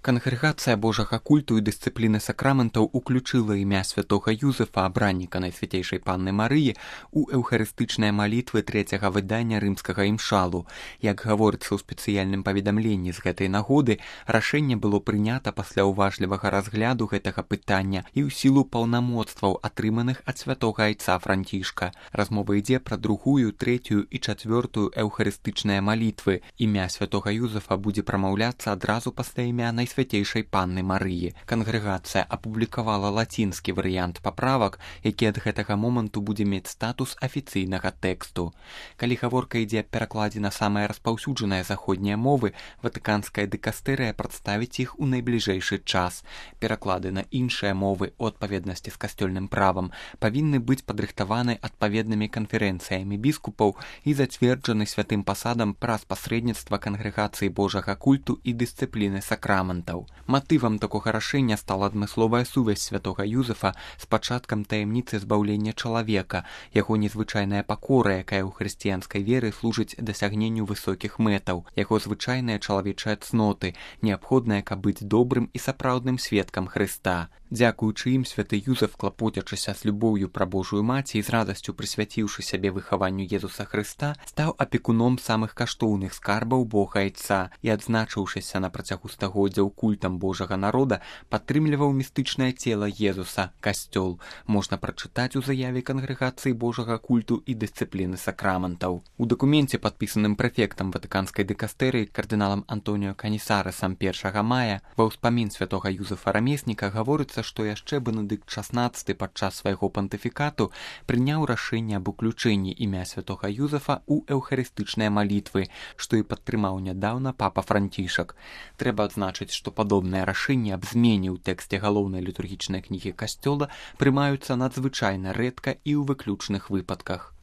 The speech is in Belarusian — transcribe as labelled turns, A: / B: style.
A: Кангрэгацыя Божага культу і дысцыпліны сакраментаў уключыла імя святога Юзефа, абранніка Найсвяцейшай Панны Марыі, у эўхарыстычныя малітвы трэцяга выдання рымскага імшалу. Як гаворыцца ў спецыяльным паведамленні з гэтай нагоды, рашэнне было прынята пасля ўважлівага разгляду гэтага пытання і ў сілу паўнамоцтваў, атрыманых ад святога айца Францішка. Размова ідзе пра другую, трэцюю і чацвёртую эўхарыстычныя малітвы. Імя святога Юзефа будзе прамаўляцца адразу пасля імя Найсвяцейшай Панны Марыі. Кангрэгацыя апублікавала лацінскі варыянт паправак, які ад гэтага моманту будзе мець статус афіцыйнага тэксту. Калі гаворка ідзе аб перакладзе на самыя распаўсюджаныя заходнія мовы, ватыканская дыкастэрыя прадставіць іх у найбліжэйшы час. Пераклады на іншыя мовы ў адпаведнасці з касцёльным правам павінны быць падрыхтаваны адпаведнымі канферэнцыямі біскупаў і зацверджаны святым пасадам праз пасрэдніцтва Кангрэгацыі Божага культу і дысцыпліны сакраментаў. Матывам такога рашэння стала адмысловая сувязь святога Юзефа з пачаткам таямніцы збаўлення чалавека, яго незвычайная пакора, якая ў хрысціянскай веры служыць дасягненню высокіх мэтаў, яго звычайныя чалавечыя цноты, неабходныя, каб быць добрым і сапраўдным сведкам Хрыста. Дзякуючы ім святы Юзеф, клапоцячыся з любоўю пра Божую маці і з радасцю прысвяціўшы сябе выхаванню Езуса Хрыста, стаў апекуном самых каштоўных скарбаў Бога Айца і, адзначыўшыся на працягу стагоддзяў культам Божага народа, падтрымліваў містычнае цела Езуса, касцёл. Можна прачытаць у заяве Кангрэгацыі Божага культу і дысцыпліны сакраментаў. У дакуменце, падпісаным прэфектам ватыканскай дыкастэрыі кардыналам Антоніо Канісарасам 1 мая, ва ўспамін святога Юзефа Рамесніка гаворыцца, што яшчэ Бенедыкт XVI падчас свайго пантыфікату прыняў рашэнне аб уключэнні імя святога Юзефа ў эўхарыстычныя малітвы, што і падтрымаў нядаўна папа Францішак. Трэба адзначыць, што падобныя рашэнні аб змене ў тэксце галоўнай літургічнай кнігі касцёла прымаюцца надзвычайна рэдка і ў выключных выпадках.